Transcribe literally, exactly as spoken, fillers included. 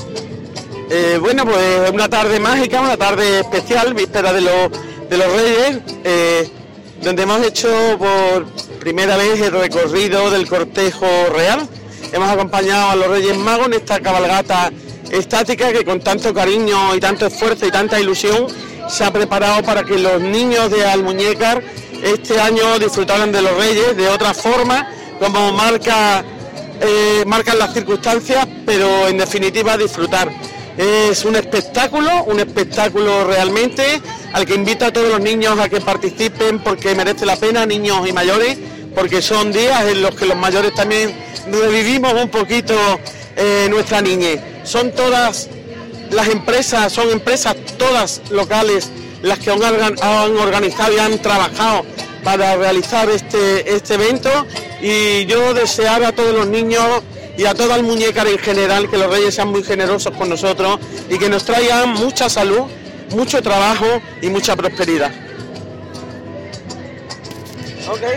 Eh, bueno, pues una tarde mágica, una tarde especial, víspera de los, de los Reyes, eh, donde hemos hecho por primera vez el recorrido del cortejo real. Hemos acompañado a los Reyes Magos en esta cabalgata estática que con tanto cariño y tanto esfuerzo y tanta ilusión se ha preparado para que los niños de Almuñécar este año disfrutaran de los Reyes de otra forma, como marca, eh, marcan las circunstancias, pero en definitiva disfrutar. Es un espectáculo, un espectáculo realmente, al que invito a todos los niños a que participen porque merece la pena, niños y mayores, porque son días en los que los mayores también revivimos un poquito eh, nuestra niñez. Son todas las empresas, son empresas todas locales las que han, han organizado y han trabajado para realizar este, este evento, y yo desear a todos los niños y a toda Almuñécar en general que los Reyes sean muy generosos con nosotros y que nos traigan mucha salud, mucho trabajo y mucha prosperidad. Okay.